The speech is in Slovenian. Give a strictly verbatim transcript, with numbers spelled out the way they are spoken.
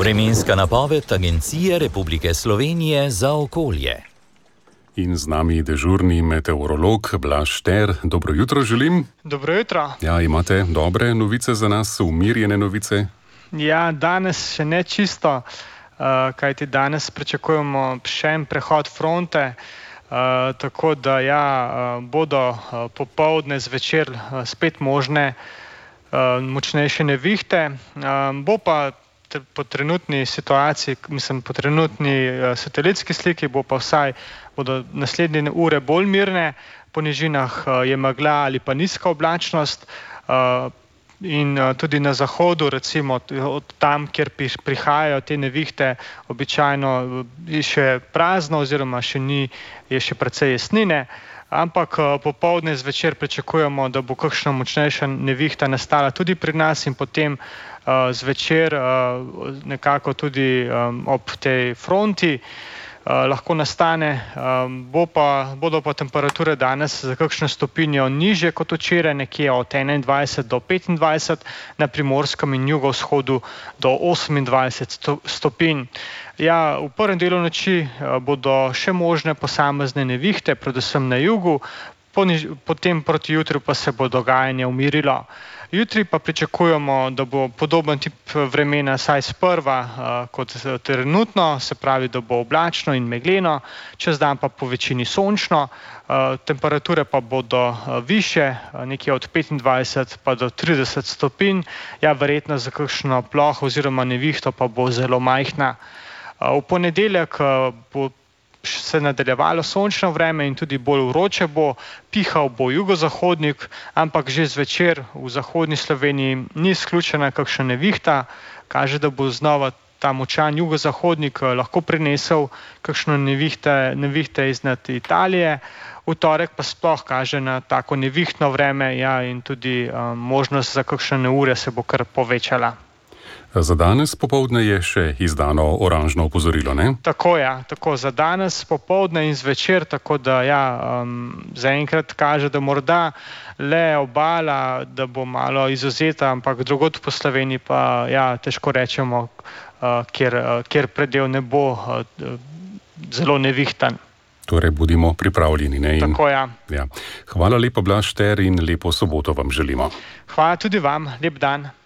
Vremenska napoved Agencije Republike Slovenije za okolje. In z nami dežurni meteorolog Blaž Šter. Dobro jutro želim. Dobro jutro. Ja, imate dobre novice za nas, umirjene novice? Ja, danes še ne čisto, kajti danes pričakujemo še en prehod fronte, tako da ja, bodo popoldne zvečer spet možne močnejše nevihte. Bo pa po trenutni situaciji, mislim po trenutni satelitski sliki, bo pa vsaj bodo naslednje ure bolj mirne, po nižinah je megla ali pa nizka oblačnost in tudi na zahodu, recimo od tam, kjer prihajajo te nevihte, običajno je še prazno oziroma še ni, je še precej jasnine, ampak popoldne zvečer pričakujemo, da bo kakšna močnejša nevihta nastala tudi pri nas in potem zvečer nekako tudi ob tej fronti lahko nastane, bo pa, bodo pa temperature danes za kakšno stopinjo nižje kot včeraj, nekje od enaindvajset do petindvajset, na Primorskem in jugovzhodu do osemindvajset stopinj. Ja, v prvem delu noči bodo še možne posamezne nevihte, predvsem na jugu, potem proti jutru pa se bo dogajanje umirilo. Jutri pa pričakujemo, da bo podoben tip vremena saj sprva kot trenutno, se pravi, da bo oblačno in megleno, čez dan pa po večini sončno, temperature pa bodo višje, nekje od petindvajset pa do trideset stopinj, ja, verjetno za kakšno ploho oziroma nevihto pa bo zelo majhna. V ponedeljek bo se nadaljevalo sončno vreme in tudi bolj vroče bo, pihal bo jugozahodnik, ampak že zvečer v zahodni Sloveniji ni izključena kakšna nevihta, kaže, da bo znova ta močan jugozahodnik lahko prinesel kakšno nevihte, nevihte iznad Italije. V torek pa sploh kaže na tako nevihtno vreme, ja, in tudi um, možnost za kakšne neure se bo kar povečala. Za danes popoldne je še izdano oranžno opozorilo, ne? Tako ja, tako za danes popoldne in zvečer, tako da ja, um, zaenkrat kaže, da morda le obala, da bo malo izvzeta, ampak drugod po Sloveniji pa ja, težko rečemo, uh, kjer, uh, kjer predel ne bo uh, zelo nevihtan. Torej, bodimo pripravljeni, ne? In, tako ja. ja. Hvala lepa, Blaž Šter, in lepo soboto vam želimo. Hvala tudi vam, lep dan.